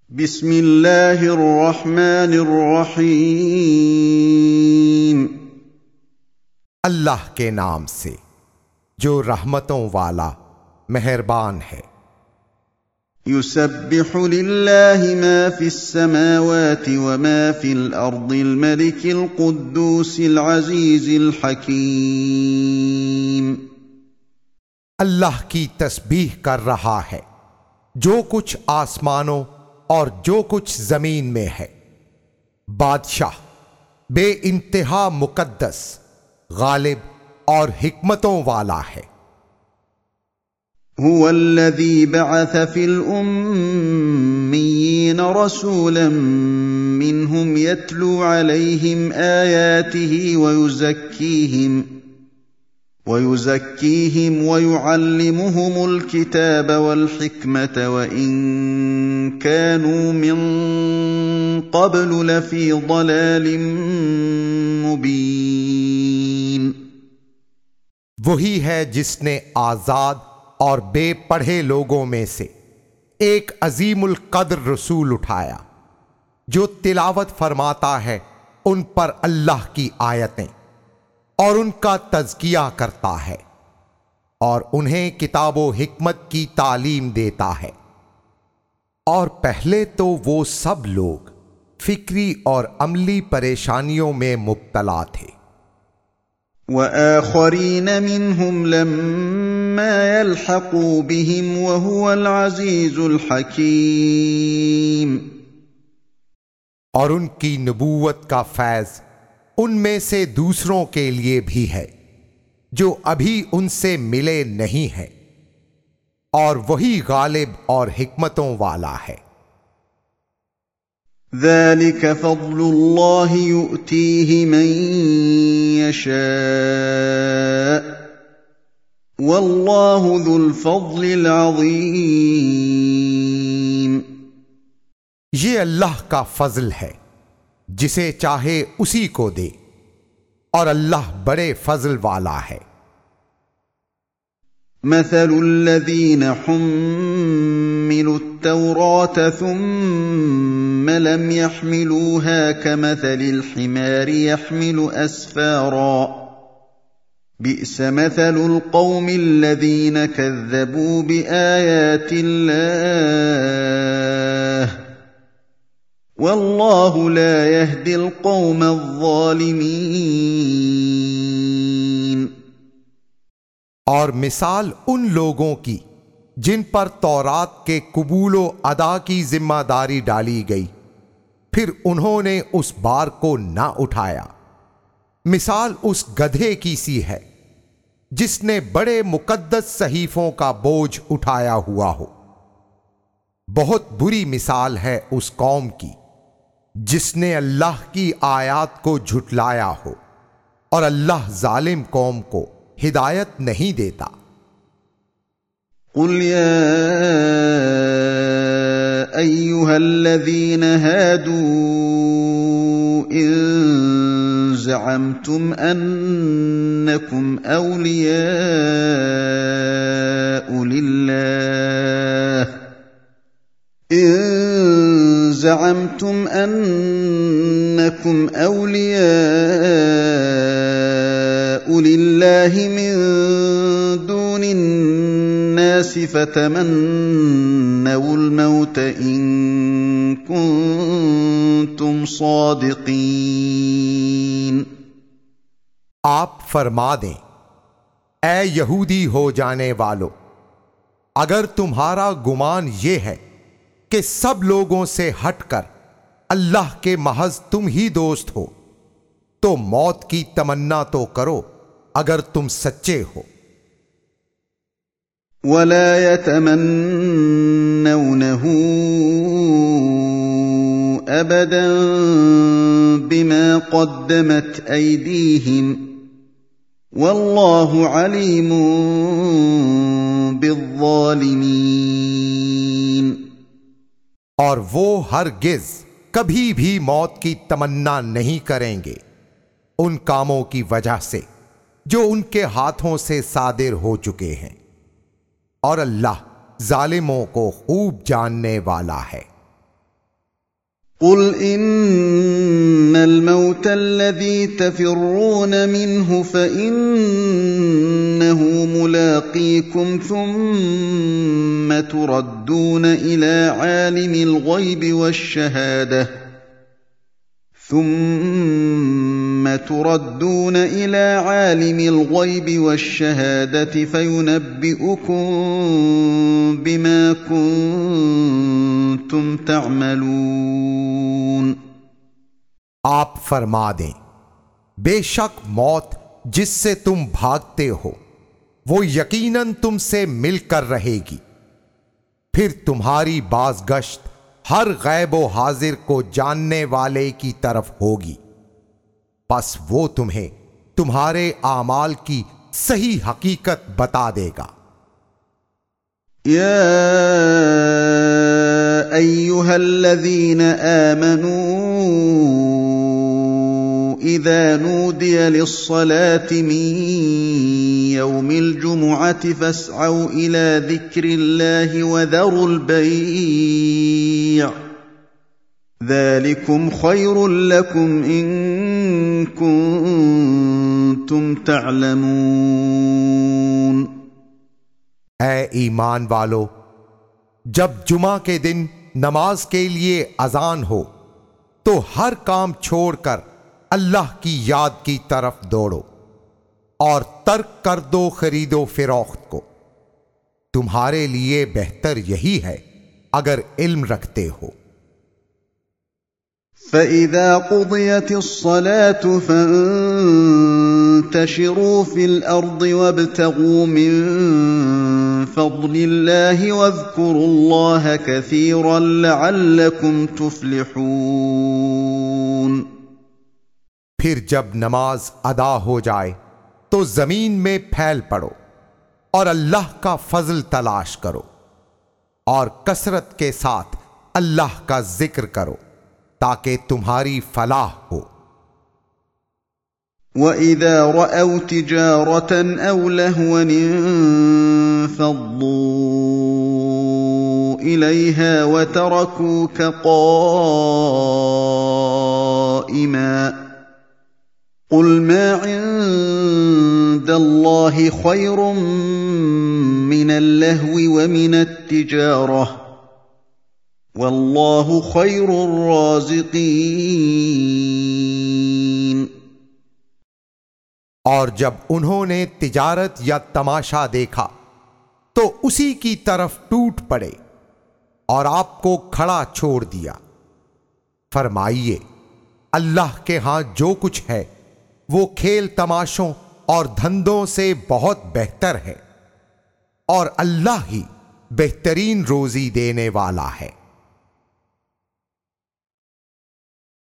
بسم اللہ الرحمن الرحیم۔ اللہ کے نام سے جو رحمتوں والا مہربان ہے۔ یسبح للہ ما فی السماوات وما فی الارض الملک القدوس العزیز الحکیم۔ اللہ کی تسبیح کر رہا ہے جو کچھ آسمانوں اور جو کچھ زمین میں ہے، بادشاہ بے انتہا مقدس، غالب اور حکمتوں والا ہے۔ هو الذي بعث في الأميين رسولا منهم يتلو عليهم آياته ويزكيهم ويعلمهم الكتاب والحكمة وإن كانوا من قبل لفي ضلال مبين۔ وہی ہے جس نے آزاد اور بے پڑھے لوگوں میں سے ایک عظیم القدر رسول اٹھایا جو تلاوت فرماتا ہے ان پر اللہ کی آیتیں اور ان کا تزکیہ کرتا ہے اور انہیں کتاب و حکمت کی تعلیم دیتا ہے۔ اور پہلے تو وہ سب لوگ فکری اور عملی پریشانیوں میں مبتلا تھے۔ وآخرین منہم لما يلحقوا بهم وهو العزیز الحکیم۔ اور ان کی نبوت کا فیض ان میں سے دوسروں کے لیے بھی ہے جو ابھی ان سے ملے نہیں ہیں، اور وہی غالب اور حکمتوں والا ہے۔ ذلك فضل اللہ یؤتیہ من یشاء واللہ ذو الفضل العظیم۔ یہ اللہ کا فضل ہے، جسے چاہے اسی کو دے، اور اللہ بڑے فضل والا ہے۔ مثل الذین حملوا التوراة ثم لم يحملوها كمثل الحمار يحمل أسفارا بئس مثل القوم الذين كذبوا بآيات الله واللہ لا يهدی القوم الظالمین۔ اور مثال ان لوگوں کی جن پر تورات کے قبول و ادا کی ذمہ داری ڈالی گئی پھر انہوں نے اس بار کو نہ اٹھایا، مثال اس گدھے کی سی ہے جس نے بڑے مقدس صحیفوں کا بوجھ اٹھایا ہوا ہو۔ بہت بری مثال ہے اس قوم کی جس نے اللہ کی آیات کو جھٹلایا ہو، اور اللہ ظالم قوم کو ہدایت نہیں دیتا۔ قل یا ایھا الذین ھادوا ان زعمتم انکم اولیاء للہ زعمتم انکم اولیاء للہ من دون الناس فتمنوا الموت ان کنتم صادقین۔ آپ فرما دیں، اے یہودی ہو جانے والو، اگر تمہارا گمان یہ ہے کہ سب لوگوں سے ہٹ کر اللہ کے محض تم ہی دوست ہو تو موت کی تمنا تو کرو اگر تم سچے ہو۔ وَلَا يَتَمَنَّوْنَهُ أَبَدًا بِمَا قَدَّمَتْ أَيْدِيهِمْ وَاللَّهُ عَلِيمٌ بِالظَّالِمِينَ۔ اور وہ ہرگز کبھی بھی موت کی تمنا نہیں کریں گے ان کاموں کی وجہ سے جو ان کے ہاتھوں سے صادر ہو چکے ہیں، اور اللہ ظالموں کو خوب جاننے والا ہے۔ قل إن الموت الذي تفرون منه فإنه ملاقيكم ثم تردون إلى عالم الغيب والشهادة فينبئكم بما كنتم تعملون۔ آپ فرما دیں، بے شک موت جس سے تم بھاگتے ہو وہ یقیناً تم سے مل کر رہے گی، پھر تمہاری بازگشت ہر غیب و حاضر کو جاننے والے کی طرف ہوگی، پس وہ تمہیں تمہارے اعمال کی صحیح حقیقت بتا دے گا۔ یا ایھا الذین آمنوا اذا نودی للصلاة من یوم الجمعة فاسعوا الى ذکر اللہ وذروا البیع ذلكم خير لكم إن كنتم تعلمون۔ اے ایمان والو، جب جمعہ کے دن نماز کے لیے اذان ہو تو ہر کام چھوڑ کر اللہ کی یاد کی طرف دوڑو اور ترک کر دو خرید و فروخت کو، تمہارے لیے بہتر یہی ہے اگر علم رکھتے ہو۔ فَإِذَا قُضِيَتِ الصَّلَاةُ فَانتَشِرُوا فِي الْأَرْضِ وَابْتَغُوا مِن فَضْلِ اللَّهِ وَاذْكُرُوا اللَّهَ كَثِيرًا لَعَلَّكُمْ تُفْلِحُونَ۔ پھر جب نماز ادا ہو جائے تو زمین میں پھیل پڑو اور اللہ کا فضل تلاش کرو اور کثرت کے ساتھ اللہ کا ذکر کرو تاکہ تمہاری فلاح ہو۔ وَإِذَا رَأَوْا تِجَارَةً أَوْ لَهْوًا انفَضُّوا إِلَيْهَا وَتَرَكُوكَ قَائِمًا قُلْ مَا عِندَ اللَّهِ خَيْرٌ مِّنَ اللَّهْوِ وَمِنَ التِّجَارَةِ واللہ خیر الرازقین۔ اور جب انہوں نے تجارت یا تماشا دیکھا تو اسی کی طرف ٹوٹ پڑے اور آپ کو کھڑا چھوڑ دیا۔ فرمائیے، اللہ کے ہاں جو کچھ ہے وہ کھیل تماشوں اور دھندوں سے بہت بہتر ہے، اور اللہ ہی بہترین روزی دینے والا ہے۔